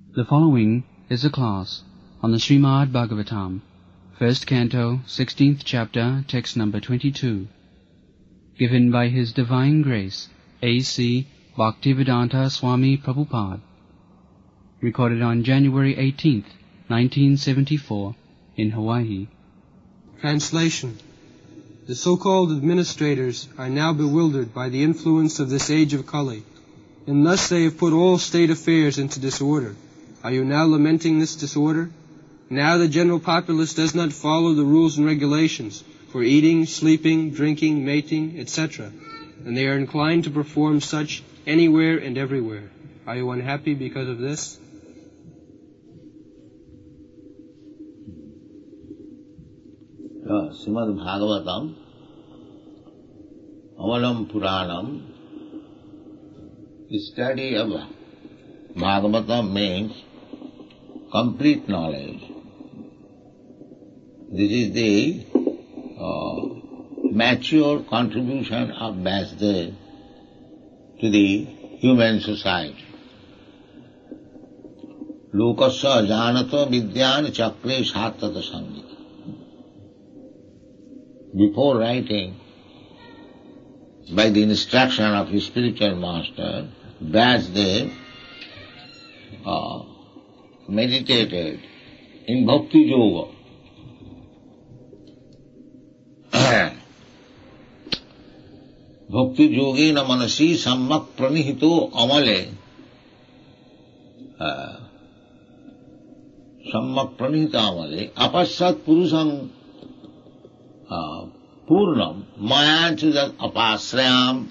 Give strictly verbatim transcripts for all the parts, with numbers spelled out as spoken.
The following is a class on the Srimad Bhagavatam, first canto, sixteenth chapter, text number twenty-two, given by His Divine Grace, A C Bhaktivedanta Swami Prabhupada, recorded on January eighteenth, nineteen seventy-four, in Hawaii. Translation. The so-called administrators are now bewildered by the influence of this age of Kali, and thus they have put all state affairs into disorder. Are you now lamenting this disorder? Now the general populace does not follow the rules and regulations for eating, sleeping, drinking, mating, et cetera, and they are inclined to perform such anywhere and everywhere. Are you unhappy because of this? Uh, Srimad Bhagavatam, Amalam Puranam, the study of Bhagavatam means complete knowledge. This is the uh, mature contribution of Vasudev to the human society. Lokasya janato vidyan chakre satata sangita. Before writing, by the instruction of his spiritual master, Vasudev uh, meditated in Bhakti Yoga. Bhakti Yogena manasi sammak pranihito amale. Uh, sammak pranihito amale. Apassat purusam uh, purnam mayanchujat apasrayam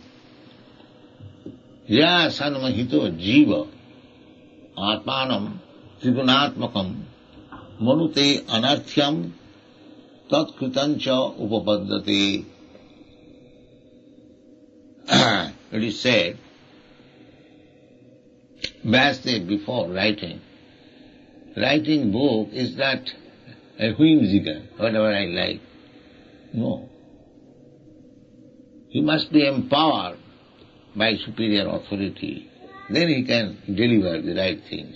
ya sanmahito jiva atmanam trigunatmakam manute anarthyam tat kritancha upapaddate. It is said, Vasudev before writing, writing book is not a whimsical, whatever I like. No. He must be empowered by superior authority. Then he can deliver the right things.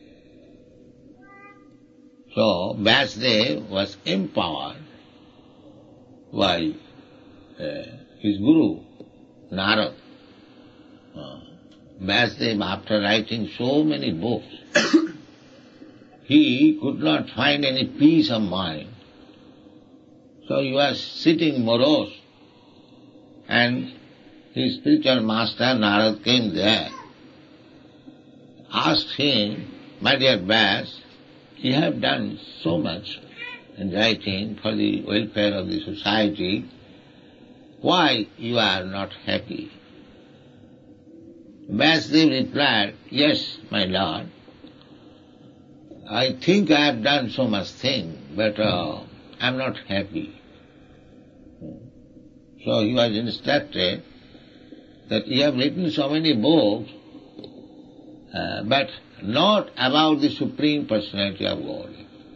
So, Vasudev was empowered by uh, his guru, Narad. Uh, Vasudev, after writing so many books, he could not find any peace of mind. So he was sitting morose, and his spiritual master Narad came there, asked him, "My dear Vas, you have done so much in writing for the welfare of the society. Why you are not happy?" Vasudev replied, "Yes, my lord, I think I have done so much thing, but uh, I am not happy." So he was instructed that you have written so many books, uh, but not about the Supreme Personality of God.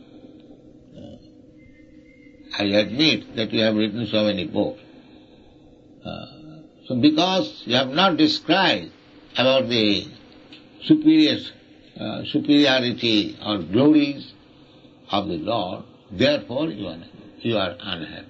Uh, I admit that you have written so many books. Uh, so because you have not described about the superior, uh, superiority or glories of the Lord, therefore you are, you are unhappy.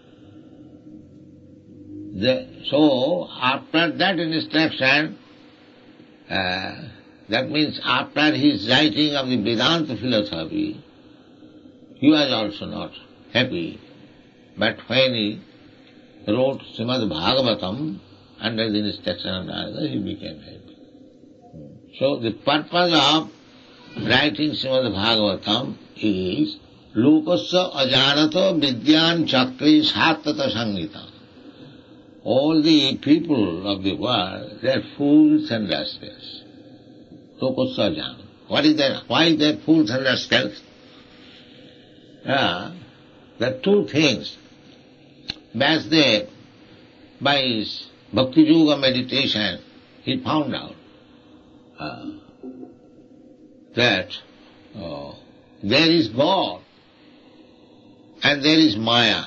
The, so after that instruction, uh, that means after his writing of the Vedanta philosophy, he was also not happy. But when he wrote Srimad Bhagavatam under the instruction of Narada, he became happy. So the purpose of writing Srimad Bhagavatam is Lokasya ajanato vidyan chakri satata sangita. All the people of the world, they are fools and rascals. Lokasya ajanato. What is that? Why is that fools and rascals? Yeah, there are two things. Vasudev, by his Bhakti Yoga meditation, he found out uh, that uh, there is God and there is Maya.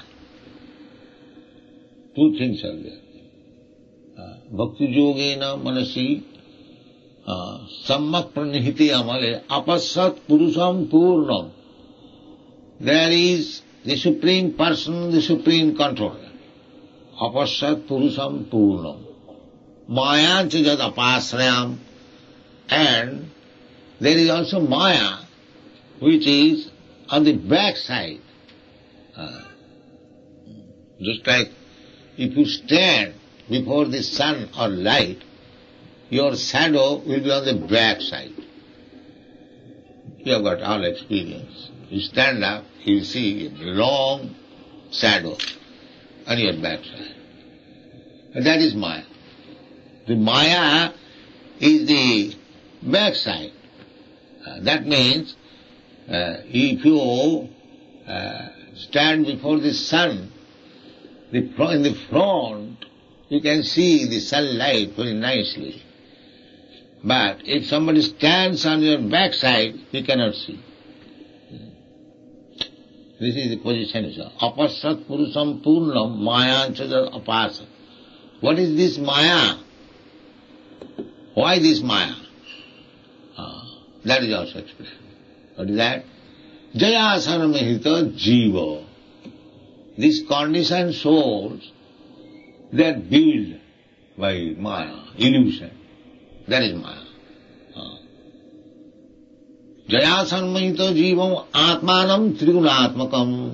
Two things are there. Uh, Bhakti Yogena manasi uh, sammak pranihiti amale apasat purusam purnam. There is the Supreme Person, the Supreme Controller. Apasat purusam purnam. Mayancha jad apasrayam. And there is also Maya, which is on the back side. Uh, just like if you stand before the sun or light, your shadow will be on the back side. You have got all experience. You stand up, you see a long shadow on your back side. And that is Maya. The Maya is the back side. Uh, that means uh, if you uh, stand before the sun, the, in the front you can see the sunlight very nicely. But if somebody stands on your back side, you cannot see. This is the position. Apasat purusam purnam mayancha apasat. What is this Maya? Why this Maya? Ah, that is also expression. What is that? Jaya sarmahita jiva. These conditioned souls, they are built by Maya, illusion. That is Maya. Ah. Jaya sarmahita jivam atmanam trigunatmakam.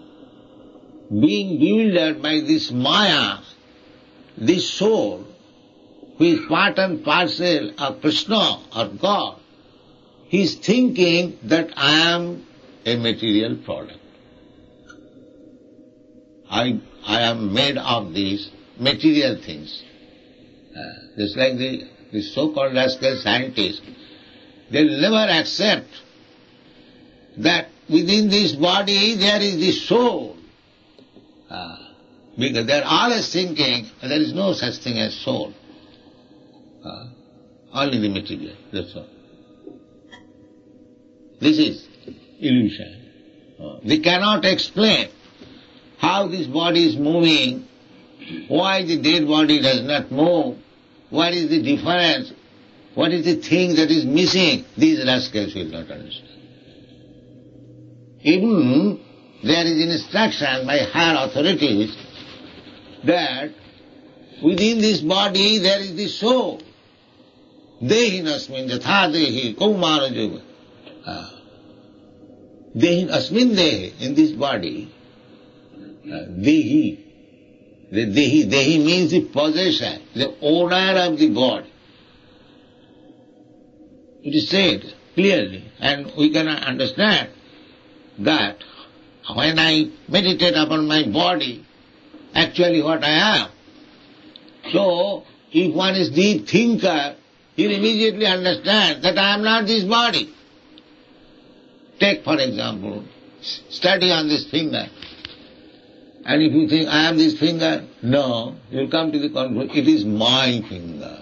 Being bewildered by this Maya, this soul, who is part and parcel of Krishna or God, he is thinking that I am a material product. I, I am made of these material things. Uh, just like the, the so-called rascal scientists, they will never accept that within this body there is the soul. Uh, because they are always thinking there is no such thing as soul. Uh, only the material, that's all. This is illusion. Uh, they cannot explain how this body is moving, why the dead body does not move, what is the difference, what is the thing that is missing. These rascals will not understand. Even there is instruction by higher authorities that within this body there is the soul. Dehi asmin yatha dehi kaumara juga. Dehi asmin dehi, in this body. Uh, dehi. The dehi, dehi means the possession, the owner of the body. It is said clearly, and we can understand that when I meditate upon my body, actually what I am. So, if one is deep thinker, he will immediately understand that I am not this body. Take, for example, study on this finger. And if you think, I am this finger, no, you will come to the conclusion, it is my finger.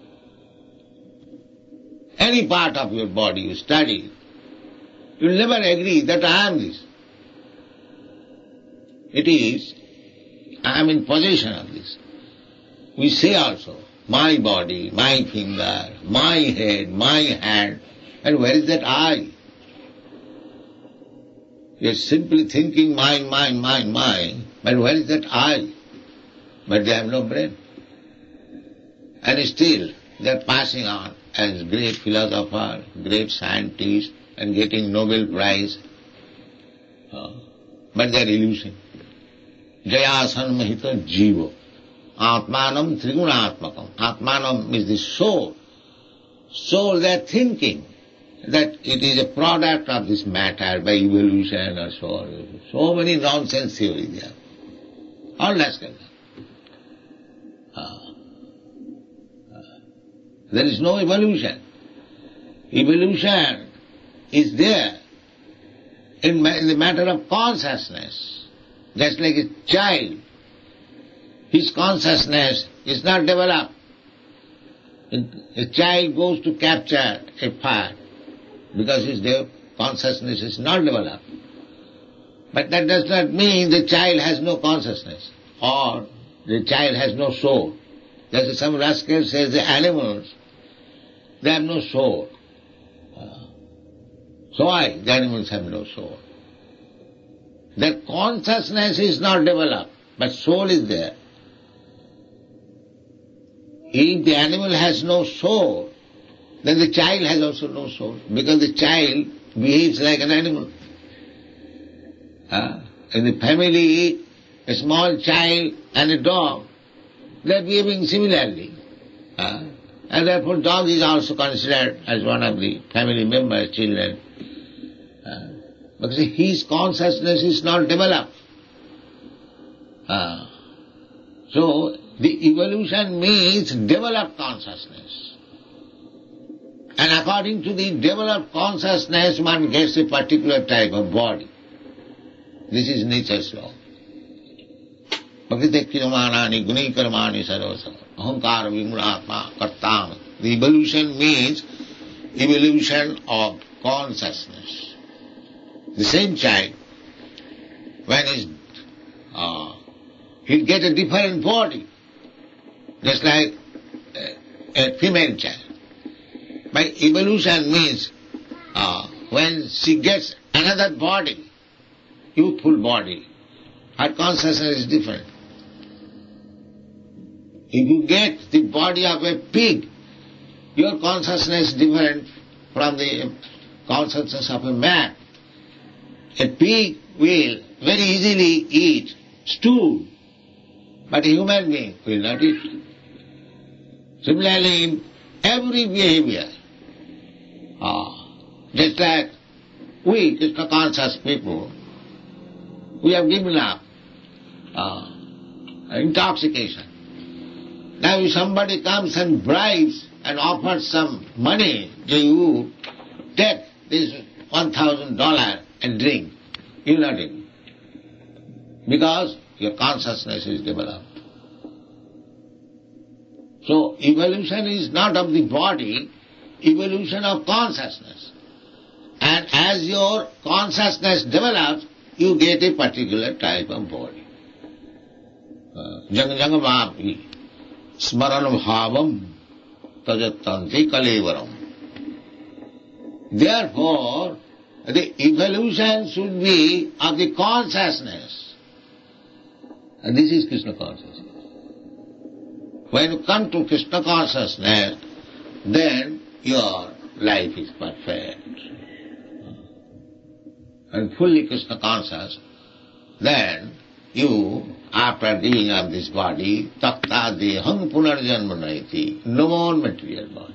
Any part of your body you study, you will never agree that I am this. It is, I am in possession of this. We say also, my body, my finger, my head, my hand, and where is that I? You are simply thinking mind, mind, mind, mind, but where is that I? But they have no brain. And still they are passing on as great philosopher, great scientist, and getting Nobel Prize. Uh, but they are illusion. Jaya sanmahita jiva. Atmanam trigunatmakam. Atmanam is the soul. Soul, they are thinking that it is a product of this matter by evolution or so on. So many nonsense theories there. All that kind of. Uh, uh, there is no evolution. Evolution is there in, in the matter of consciousness. Just like a child. His consciousness is not developed. A child goes to capture a part because his consciousness is not developed. But that does not mean the child has no consciousness or the child has no soul. Just as some rascal says the animals, They have no soul. Uh, so why? The animals have no soul. Their consciousness is not developed, but soul is there. If the animal has no soul, then the child has also no soul, because the child behaves like an animal. Uh, in the family, a small child and a dog, they are behaving similarly. Uh, and therefore dog is also considered as one of the family members, children. Uh, because his consciousness is not developed. Uh, so, the evolution means developed consciousness. And according to the developed consciousness, one gets a particular type of body. This is nature's law. The evolution means evolution of consciousness. The same child, when he's, uh, he'll get a different body, just like a, a female child. By evolution means uh, when she gets another body, youthful body, her consciousness is different. If you get the body of a pig, your consciousness is different from the consciousness of a man. A pig will very easily eat stew, but a human being will not eat. Similarly, in every behavior, uh, just like we, Krishna conscious people, we have given up uh, intoxication. Now if somebody comes and bribes and offers some money, you take this one thousand dollars and drink, you will not drink. Because your consciousness is developed. So evolution is not of the body, evolution of consciousness. And as your consciousness develops, you get a particular type of body. Jang jang vapi smaranam bhavam tajattanti kalevaram. Therefore, the evolution should be of the consciousness. And this is Krishna consciousness. When you come to Krishna consciousness, then your life is perfect. And fully Krishna conscious, then you, after giving up this body, takta deham punarjanma naiti, no more material body.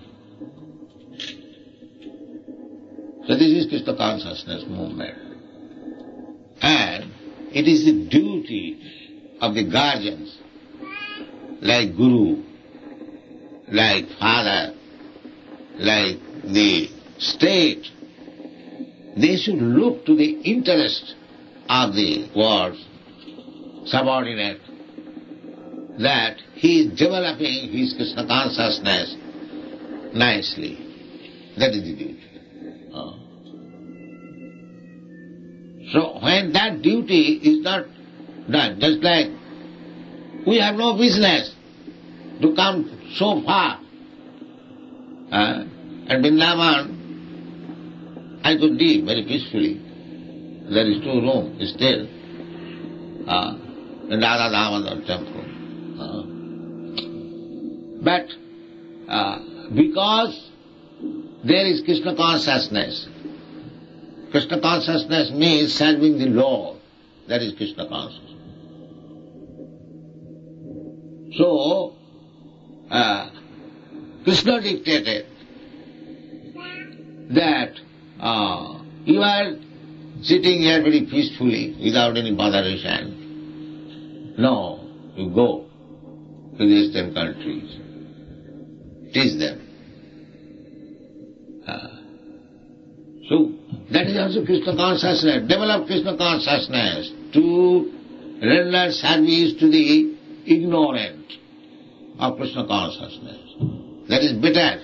So this is Krishna consciousness movement. And it is the duty of the guardians, like Guru, like Father, like the state. They should look to the interest of the world's subordinate, that he is developing his Krishna consciousness nicely. That is the duty. Uh. So when that duty is not done, just like we have no business to come so far, uh, and Vrindavan, I could live very peacefully. There is two rooms still uh, in Radha Damodar temple. Uh, but uh, because there is Krishna consciousness, Krishna consciousness means serving the Lord. That is Krishna consciousness. So, uh, Krishna dictated that uh, you are sitting here very peacefully without any botheration. No, you go to the eastern countries. Teach them. Uh, so, that is also Krishna consciousness. Develop Krishna consciousness to render service to the ignorant of Krishna consciousness. That is better.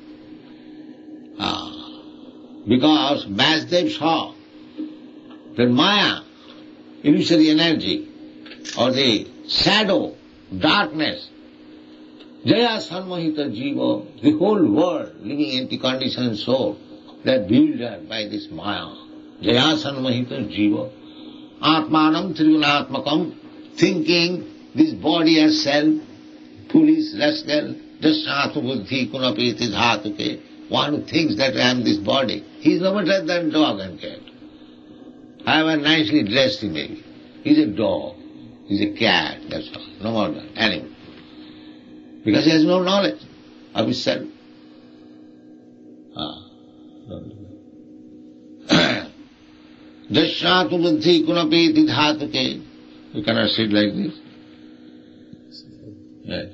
Uh, because Vasudev saw that Maya, illusory energy, or the shadow, darkness, Jaya Sanmohita Jiva, the whole world living in the conditioned soul, they are bewildered by this Maya. Jaya Sanmohita Jiva, Atmanam Trigunatmakam, thinking this body as self, foolish, rascal, Jasatu Buddhi Kunapiti Dhatuke, one who thinks that I am this body. He is no better than dog and cat. However nicely dressed he may be. He is a dog, he is a cat, that's all, no more than animal. Because he has no knowledge of his self. Ah. Jashratu buddhi kunapeti dhatuke. You cannot sit like this. Yes.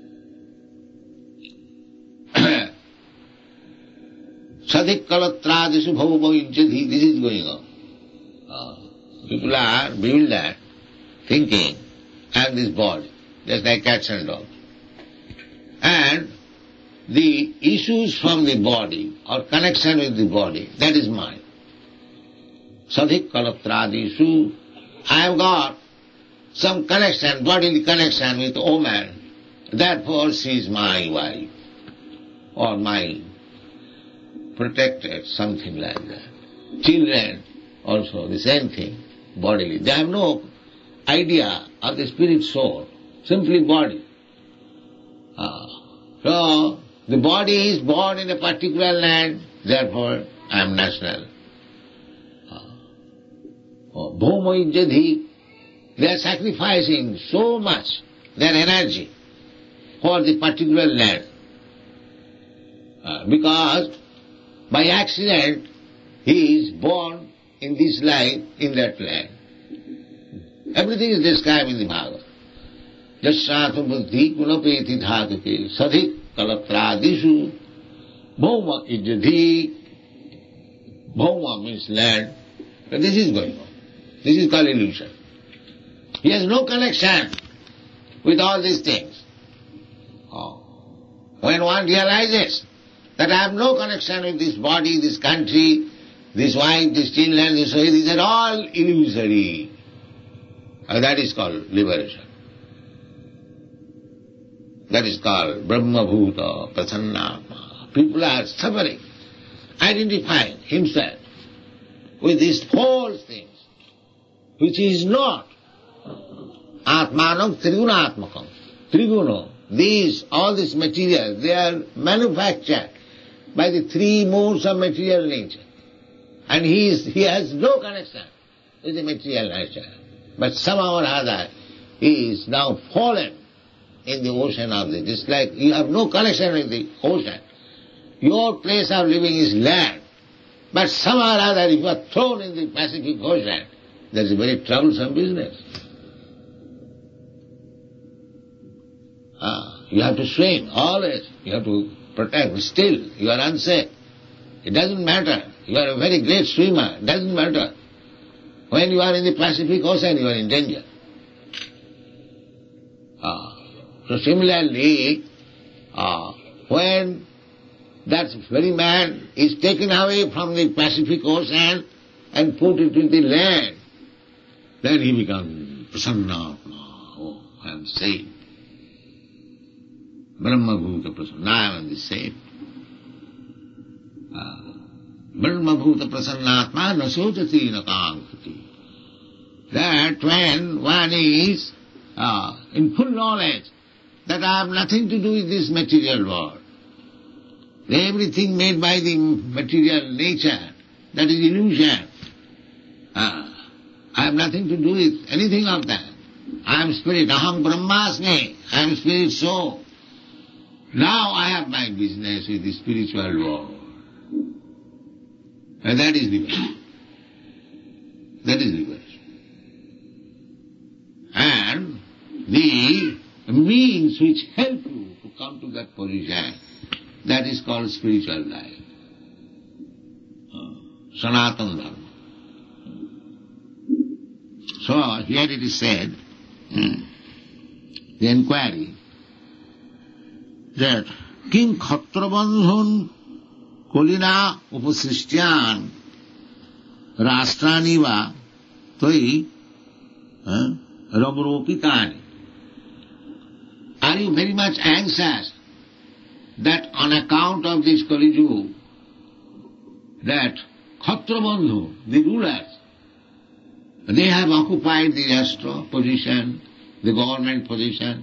Sadik kalatradisu bhavava yujjati. This is going on. Ah. People are bewildered, thinking, I am this body, just like cats and dogs. And the issues from the body or connection with the body, that is mine. Sadhik kalatradisu, I have got some connection, bodily connection with woman, therefore she is my wife or my protected, something like that. Children also the same thing, bodily. They have no idea of the spirit soul, simply body. Ah. So, the body is born in a particular land, therefore I am national. Bhoma Ijjadhi, they are sacrificing so much their energy for the particular land. Uh, because by accident he is born in this life, in that land. Everything is described in the Bhagavad. Jashratu buddhi kunapeti dhatuke sadhik kalatradisu bhoma ijjadhi. Bhoma means land. But this is going on. This is called illusion. He has no connection with all these things. Oh. When one realizes that I have no connection with this body, this country, this wife, this children, this soul, these are all illusory. And that is called liberation. That is called Brahma Bhuta Prasannatma. People are suffering, identifying himself with these false things, which is not Atmanam Trigunatmakam. Triguna, these, all this material, they are manufactured by the three modes of material nature. And he is, he has no connection with the material nature. But somehow or other, he is now fallen in the ocean of this. It's like you have no connection with the ocean. Your place of living is land. But somehow or other, if you are thrown in the Pacific Ocean, that's a very troublesome business. Ah, you have to swim always. You have to protect. Still, you are unsafe. It doesn't matter. You are a very great swimmer. It doesn't matter. When you are in the Pacific Ocean, you are in danger. Ah. So similarly, uh, when that very man is taken away from the Pacific Ocean and put into the land, then he becomes Prasannatma. Oh, I am saved. Brahma Bhuta Prasanna. Now I am the saved. Uh, Brahma Bhuta Prasannatma nasojati nakankati. That when one is uh, in full knowledge that I have nothing to do with this material world. Everything made by the material nature, that is illusion. Uh, I have nothing to do with anything of that. I am spirit, aham brahmasmi, I am spirit soul. Now I have my business with the spiritual world. And that is liberation. That is liberation. And the means which help you to come to that position, that is called spiritual life. Uh, Sanatana Dharma. So here it is said, the inquiry, that King Khatrabandhun Kolina Upasrishtiyan Rashtraniva Toi Rabropitani. Are are you very much anxious that on account of this Kali Yuga, that Khatrabandhu, the rulers, they have occupied the Rashtra position, the government position.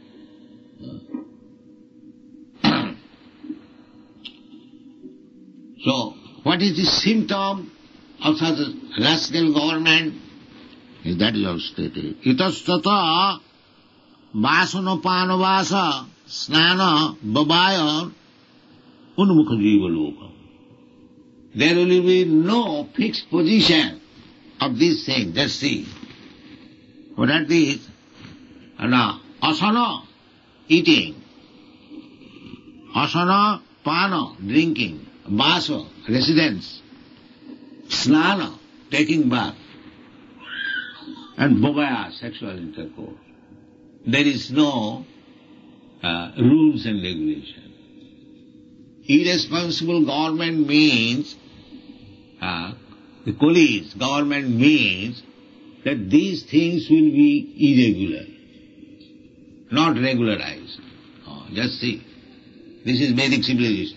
So, what is the symptom of such a rascal government? That is all stated. Itastata vasana panavasa snana babaya unmukha jiva loka. There will be no fixed position of this thing. Just see. What are these? Ana, asana, eating. Asana, pana, drinking. Vasa, residence. Snana, taking bath. And bhavaya, sexual intercourse. There is no uh, rules and regulation. Irresponsible government means, uh, the police government means that these things will be irregular, not regularized. Oh, just see. This is Vedic civilization.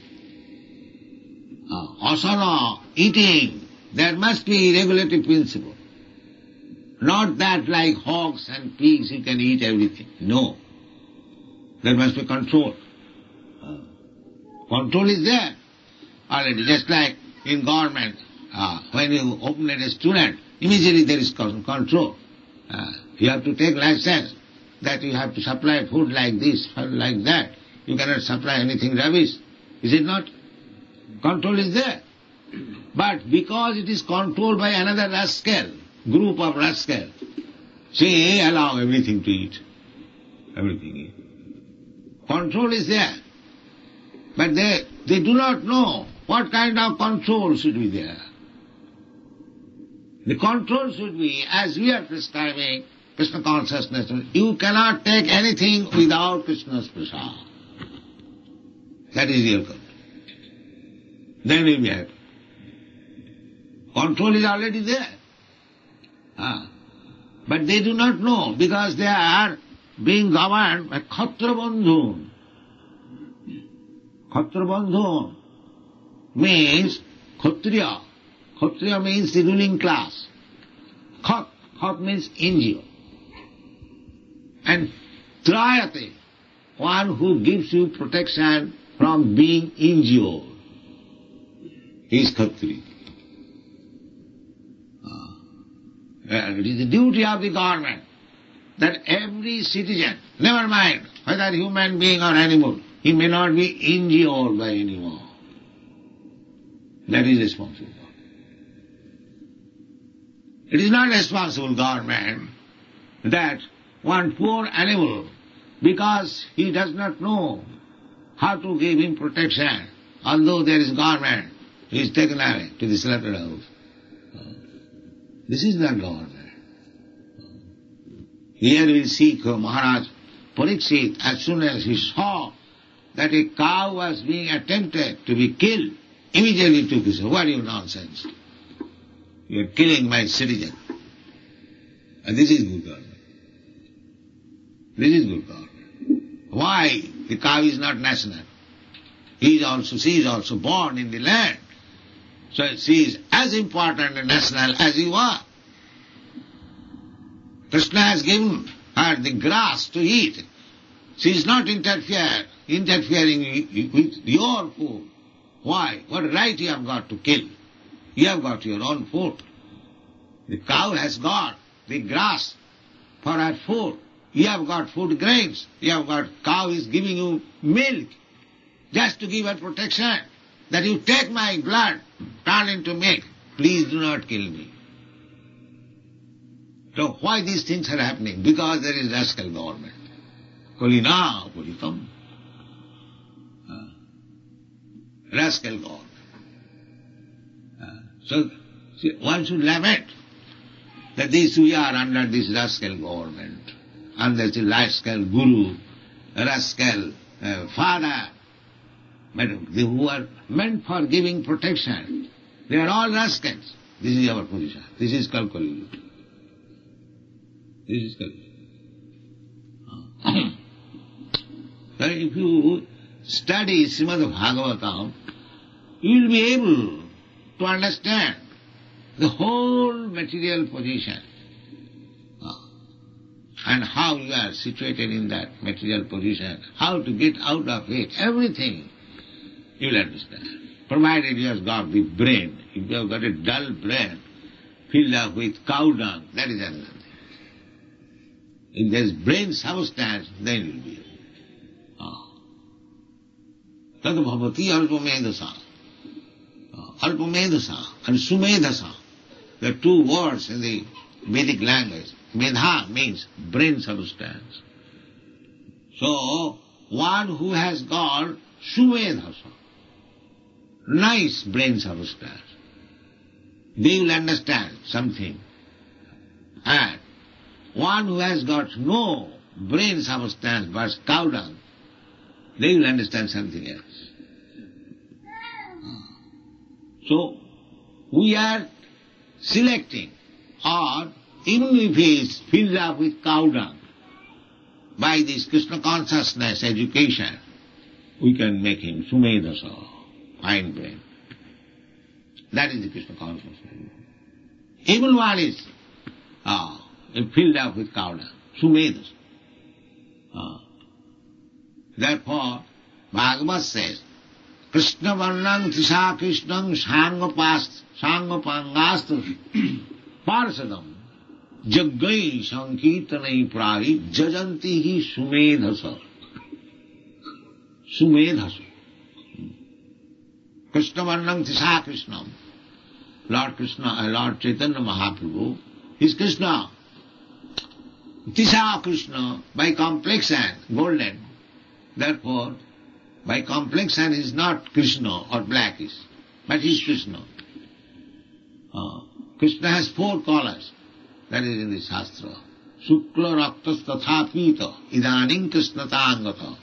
Uh, asana, eating, there must be regulatory principle. Not that like hogs and pigs you can eat everything. No. There must be control. Uh, control is there already. Just like in government, uh, when you open a restaurant, immediately there is control. Uh, you have to take license that you have to supply food like this, like that. You cannot supply anything rubbish. Is it not? Control is there. But because it is controlled by another rascal, group of rascals, say allow everything to eat. Everything eat. Control is there. But they, they do not know what kind of control should be there. The control should be, as we are prescribing Krishna consciousness, you cannot take anything without Krishna's prasad. That is your control. Then you will be happy. Control is already there. Ah. But they do not know because they are being governed by Khatrabandhu. Khatrabandhu means Kshatriya. Kshatriya means the ruling class. Khat, Khat means injure. And Trayate, one who gives you protection from being injured, is Kshatriya. Uh, it is the duty of the government that every citizen, never mind whether human being or animal, he may not be injured by anyone. That is responsible. It is not responsible government that one poor animal, because he does not know how to give him protection, although there is government, he is taken away to the slaughterhouse. This is not government. Here we see Maharaj Parikshit, as soon as he saw that a cow was being attempted to be killed, immediately took his, what are you nonsense? You are killing my citizen. And this is good government. This is good government. Why? The cow is not national. He is also, she is also born in the land. So she is as important and national as you are. Krishna has given her the grass to eat. She is not interfere, interfering with your food. Why? What right you have got to kill? You have got your own food. The cow has got the grass for her food. You have got food grains. You have got, cow is giving you milk just to give her protection. That you take my blood, turn into milk. Please do not kill me. So why these things are happening? Because there is rascal government. Kulina Pulitam. Uh, rascal government. Uh, so see, one should lament that this we are under this rascal government, under the rascal guru, rascal uh, father. But they who are meant for giving protection, they are all rascals. This is our position. This is Kalkali. This is Kalkali. So if you study Srimad Bhagavatam, you will be able to understand the whole material position uh, and how you are situated in that material position, how to get out of it, everything you will understand. Provided you have got the brain. If you have got a dull brain filled up with cow dung, that is another thing. If there is brain substance, then you will be. Tad bhavati alpamedasa. Alpamedasa and sumedasa. There are two words in the Vedic language. Medha means brain substance. So, one who has got sumedasa, nice brain substance, they will understand something. And one who has got no brain substance but cow dung, they will understand something else. So, we are selecting, or even if he is filled up with cow dung, by this Krishna consciousness education, we can make him sumedasa, fine brain. That is the Krishna consciousness. Even one is uh, filled up with cow dung, sumedasa. Uh, therefore, Bhagavad says, Krishna varnang tisha krishnang sangapas sangapangastu parsadam jaggai sankirtanai prari jajanti hi sumedhasa. Sumedhasa. Krishna varnang tisha krishnam. Lord Krishna, uh, Lord Chaitanya Mahaprabhu is Krishna. Tisha Krishna, by complexion, golden. Therefore, by complexion is not Krishna or blackish, but he is Krishna. Uh, Krishna has four colors. That is in the Shastra. Shukla raktas tatha pita idanim Krishna tangata.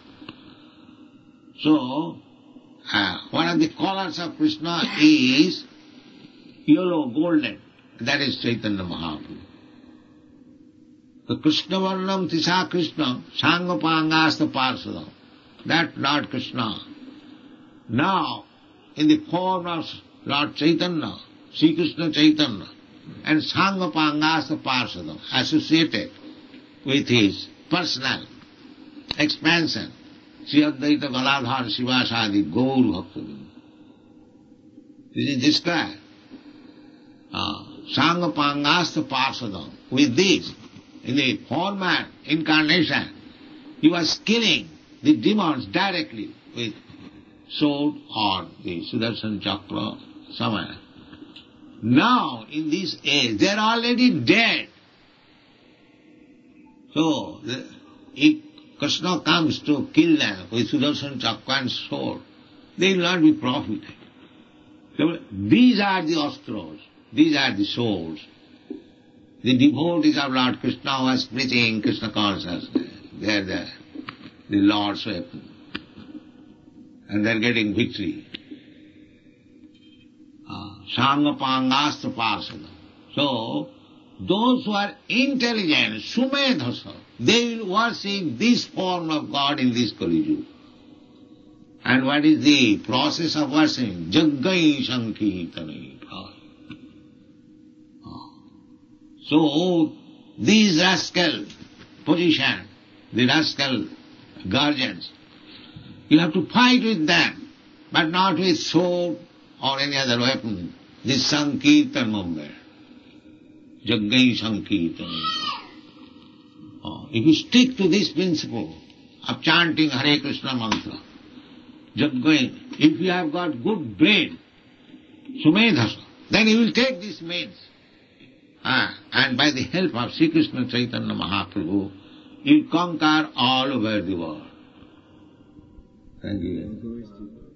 So, uh, one of the colors of Krishna is yellow, golden. That is Chaitanya Mahaprabhu. The Krishna varnam tisha Krishna sangapangasta parsadam. That Lord Krishna, now in the form of Lord Chaitanya, Sri Krishna Chaitanya, and Sangapangasa Parsadam, associated with his personal expansion, Sri Advaita Galadhar Sivasadi Gaur Bhaktavinda. This is described. Uh, Sangapangasa Parsadam. With this, in the former incarnation, he was killing the demons directly with sword or the Sudarshan Chakra somewhere. Now, in this age, they are already dead. So, the, if Krishna comes to kill them with Sudarshan Chakra and sword, they will not be profited. So, these are the astros, these are the souls. The devotees of Lord Krishna who are splitting Krishna consciousness, they are there. The Lord's weapon. And they are getting victory. Sangapangasta parsada. So, those who are intelligent, sumedhasa, they will worship this form of God in this Kali Yuga. And what is the process of worshiping? Jaggai sankirtanai. So, these rascal position, the rascal guardians, you have to fight with them, but not with sword or any other weapon. This Sankirtan movement. Jaggai Sankirtan. Oh, if you stick to this principle of chanting Hare Krishna mantra, Jaggai, if you have got good brain, sumedhasa, then you will take this means. Ah, and by the help of Sri Krishna Chaitanya Mahaprabhu, you conquer all over the world. Thank you.